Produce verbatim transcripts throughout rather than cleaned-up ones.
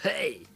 Хей!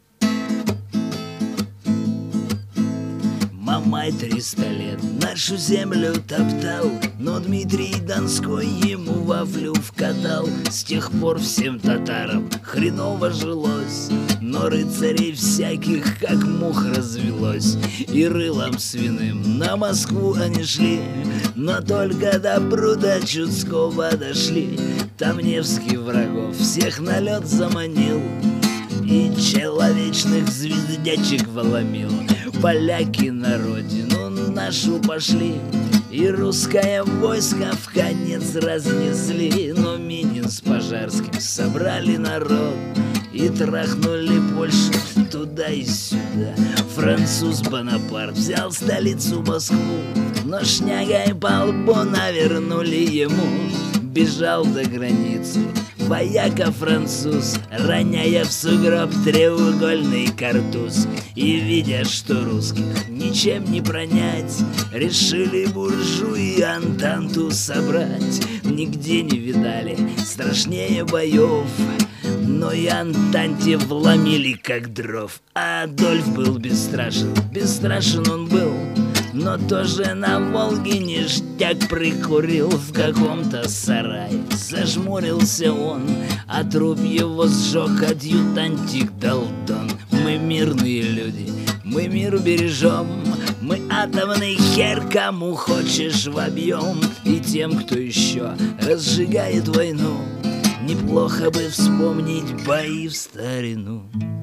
Мамай триста лет нашу землю топтал, но Дмитрий Донской ему вафлю вкатал. С тех пор всем татарам хреново жилось, но рыцарей всяких как мух развелось. И рылом свиным на Москву они шли, но только до пруда Чудского дошли. Там Невский врагов всех на лед заманил и человечных звездячек вломил. Поляки на родину нашу пошли, и русское войско в конец разнесли. Но Минин с Пожарским собрали народ и трахнули Польшу туда и сюда. Француз Бонапарт взял столицу Москву, но шняга и по лбу навернули ему. Бежал до границы вояка-француз, роняя в сугроб треугольный картуз. И, видя, что русских ничем не пронять, решили буржуи Антанту собрать. Нигде не видали страшнее боев, но и Антанте вломили как дров. А Адольф был бесстрашен, бесстрашен он был, но тоже на Волге ништяк прикурил в каком-то сарае. Зажмурился он, а труп его сжег адъютантик Далдон. Мы мирные люди, мы мир бережем, мы атомный хер кому хочешь вобьем. И тем, кто еще разжигает войну, неплохо бы вспомнить бои в старину.